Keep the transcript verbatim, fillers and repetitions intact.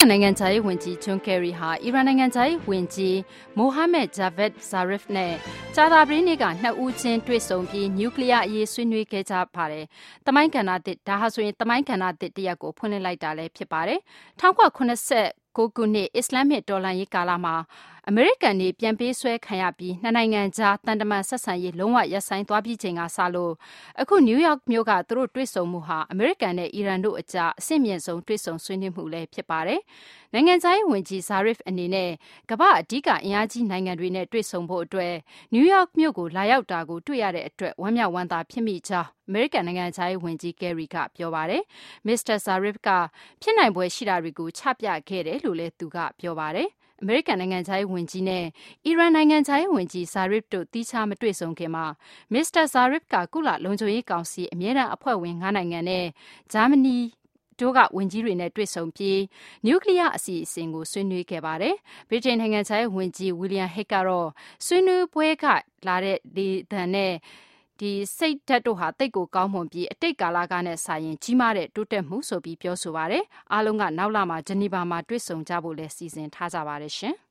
ကန်နိုင်ငံခြားရေးဝန်ကြီး John Kerry ဟာအီရန်နိုင်ငံခြားရေးဝန်ကြီး Mohammad Javad Zarif နဲ့ကြာသပတေးနေ့ကနှစ်ဦးချင်းတွေ့ဆုံပြီးနျူကလ িয়ার အရေးဆွေးနွေးခဲ့ကြပါတယ်။သမိုင်းကဏ္ဍသစ်ဒါဟာဆိုရင်သမိုင်းကဏ္ဍသစ်တစ်ရပ်ကိုဖွင့်လှစ်လိုက်တာလည်းဖြစ်ပါတယ်။၁၉၇၉ ခုနှစ်အစ္စလာမ္မစ်တော်လှန်ရေးကာလမှာအမေရိကန်တွေပြန်ပေးဆွဲခံရပြီးနှစ်နိုင်ငံကြားတန်တမန်ဆက်ဆံရေးလုံးဝရပ်ဆိုင်းသွားပြီးချိန်ကစလို့အခုနယူးယောက်မြို့ကသူတို့တွေ့ဆုံမှုဟာအမေရိကန်နဲ့အီရန်တို့အကြားအဆင့်မြင့်ဆုံးတွေ့ဆုံဆွေးနွေးမှုလည်းဖြစ်ပါတယ်။နိုင်ငံခြားရေးဝန်ကြီး Zarif အနေနဲ့ကမ္ဘာ့အဓိကအင်အားကြီးနိုင်ငံတွေနဲ့တွေ့ဆုံဖို့အတွက်နယူးယောက်မြို့ကိုလာရောက်တာကိုတွေ့ရတဲ့အတွက်ဝမ်းမြောက်ဝမ်းသာဖြစ်မိကြောင်းအမေရိကန်နိုင်ငံခြားရေးဝန်ကြီး Kerry ကပြောပါတယ်။ မစ္စတာ Zarif ကဖြစ်နိုင်ဖွယ်ရှိတာတွေကိုချပြခဲ့တယ်လို့လည်းသူကပြောပါတယ်။အမေရိကန်နိုင်ငံခြားရေးဝန်ကြီးနဲ့အီရန်နိုင်ငံခြားရေးဝန်ကြီး Zarif တို့သီးခြားမတွေ့ဆုံခင်မှာမစ္စတာ Zarif ကကုလလုံခြုံရေးကောင်စီအမြဲတမ်းအဖွဲ့ဝင်၅နိုင်ငံနဲ့ဂျာမနီတို့ကဝန်ကြီးတွေနဲ့တွေ့ဆုံပြီးနျူကလ িয়ার အစီအစဉ်ကိုဆွေးနွေးခဲ့ပါတယ်။ဗြိတိန်နိုင်ငံခြားရေးဝန်ကြီး William Hague ကတော့ဆွေးနွေးပွဲကလာတဲ့လေသံနဲ့ဒီစိတ်ဓာတ်တို့ဟာတိတ်ကိုကောင်းမွန်ပြီးအတိတ်ကာလကနဲ့ဆိုင်ရင်ကြီးမားတဲ့တိုးတက်မှုဆိုပြီးပြောဆိုပါတယ်။အားလုံးကနောက်လမှာဂျနီဗာမှာတွေ့ဆုံကြဖို့လည်းစီစဉ်ထားကြပါတယ်ရှင်။